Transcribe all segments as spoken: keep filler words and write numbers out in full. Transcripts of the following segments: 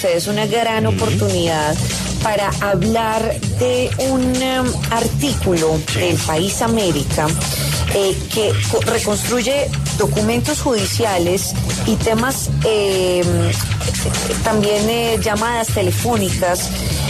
Es una gran oportunidad para hablar de un um, artículo del País América eh, que reconstruye documentos judiciales y temas, eh, también eh, llamadas telefónicas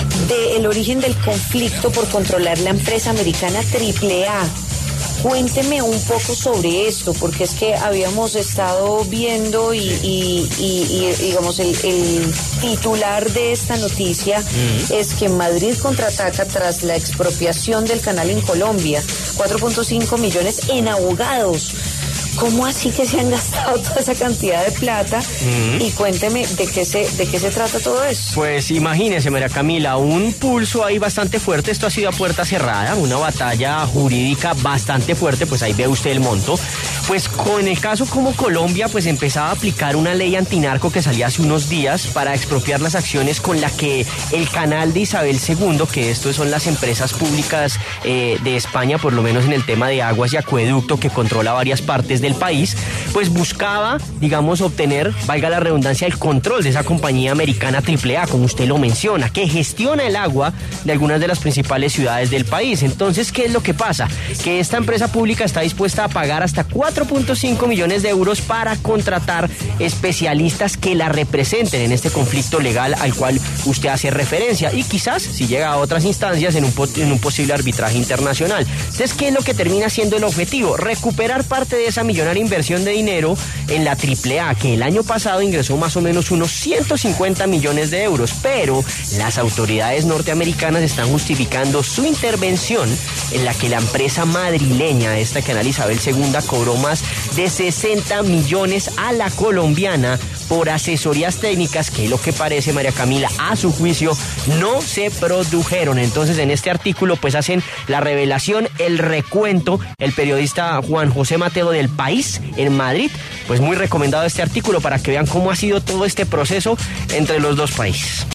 del origen del conflicto por controlar la empresa americana Triple A. Cuénteme un poco sobre esto, porque es que habíamos estado viendo y, y, y, y digamos, el, el titular de esta noticia mm. es que Madrid contraataca tras la expropiación del canal en Colombia, cuatro punto cinco millones en abogados. ¿Cómo así que se han gastado toda esa cantidad de plata? Mm. Y cuénteme de qué se de qué se trata todo eso. Pues imagínese, María Camila, un pulso ahí bastante fuerte. Esto ha sido a puerta cerrada, una batalla jurídica bastante fuerte, pues ahí ve usted el monto. Pues con el caso como Colombia, pues empezaba a aplicar una ley antinarco que salía hace unos días para expropiar las acciones con la que el canal de Isabel segundo, que estos son las empresas públicas eh, de España, por lo menos en el tema de aguas y acueducto, que controla varias partes del país, pues buscaba, digamos, obtener, valga la redundancia, el control de esa compañía americana Triple A, como usted lo menciona, que gestiona el agua de algunas de las principales ciudades del país. Entonces, ¿qué es lo que pasa? Que esta empresa pública está dispuesta a pagar hasta cuatro punto cinco millones de euros para contratar especialistas que la representen en este conflicto legal al cual usted hace referencia y quizás, si llega a otras instancias, en un, en un posible arbitraje internacional. Entonces, ¿qué es lo que termina siendo el objetivo? Recuperar parte de esa millonaria inversión de dinero en la Triple A, que el año pasado ingresó más o menos unos ciento cincuenta millones de euros, pero las autoridades norteamericanas están justificando su intervención en la que la empresa madrileña, esta canal Isabel segunda, cobró más de sesenta millones a la colombiana por asesorías técnicas que, lo que parece, María Camila, a su juicio no se produjeron. Entonces, en este artículo pues hacen la revelación, el recuento, el periodista Juan José Mateo del País en Madrid. Pues muy recomendado este artículo para que vean cómo ha sido todo este proceso entre los dos países.